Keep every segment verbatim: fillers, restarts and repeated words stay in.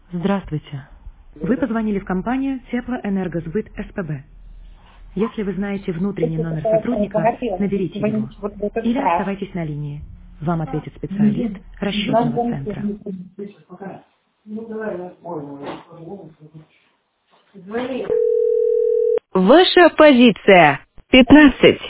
Здравствуйте. Вы позвонили в компанию Теплоэнергосбыт СПБ. Если вы знаете внутренний Это номер э, сотрудника, говорила, наберите его. звоните вот в этот Или раз. оставайтесь на линии. Вам ответит специалист расчетного центра. Ваша позиция. пятнадцать.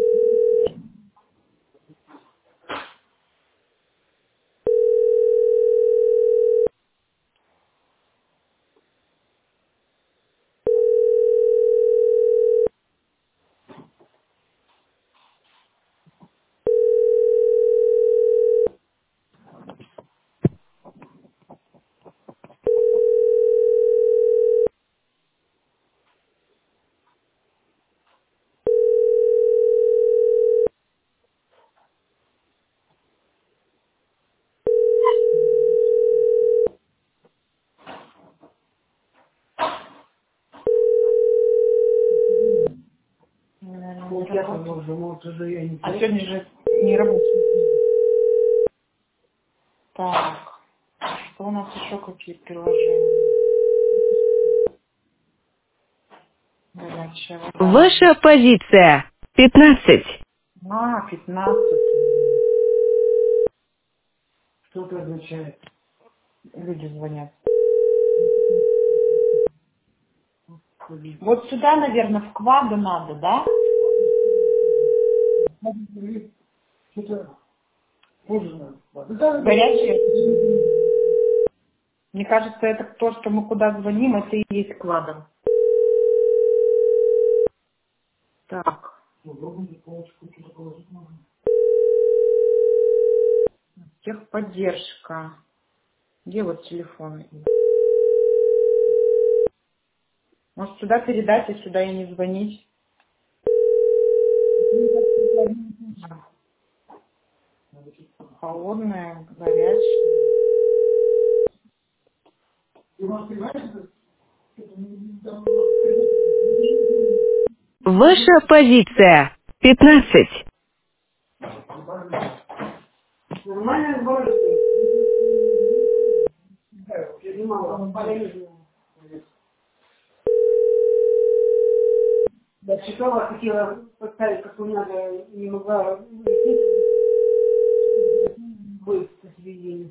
Наверное, не работает. А сегодня же не рабочий. Так, что у нас еще какие приложения? Горячая вода. Ваша позиция. пятнадцать. А, пятнадцать. Что это означает? Люди звонят. Вот сюда, наверное, в кваду надо, да? Что-то позже надо. Да, Горячая. Мне кажется, это то, что мы куда звоним, это и есть кладом. Так, техподдержка. Где вот телефон? Может, сюда передать, а сюда и не звонить? Холодная, горячая. Ваша позиция. пятнадцать. нормально говорит. Я не могу. Я читала, хотела поставить, как у надо, не могла быть в телевидении.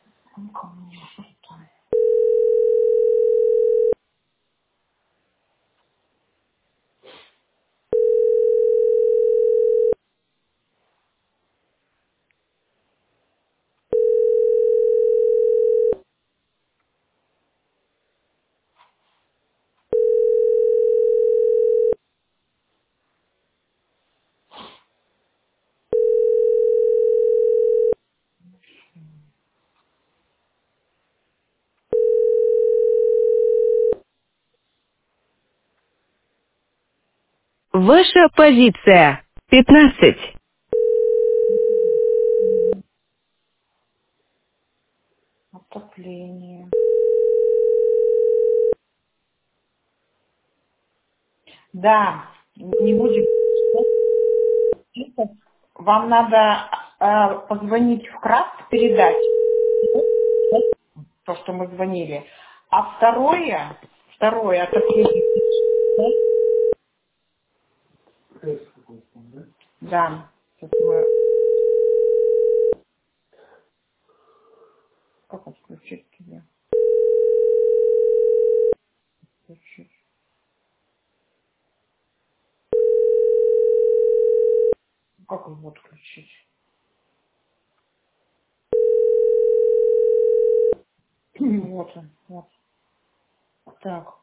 Ваша позиция. пятнадцать. Отопление. Да, не будем. Вам надо э, позвонить в Краст, передать то, что мы звонили. А второе, второе отопление. Тест какой-то, да? Да. Сейчас мы... Как отключить тебя? Включить. Как его отключить? Вот он, вот. Так.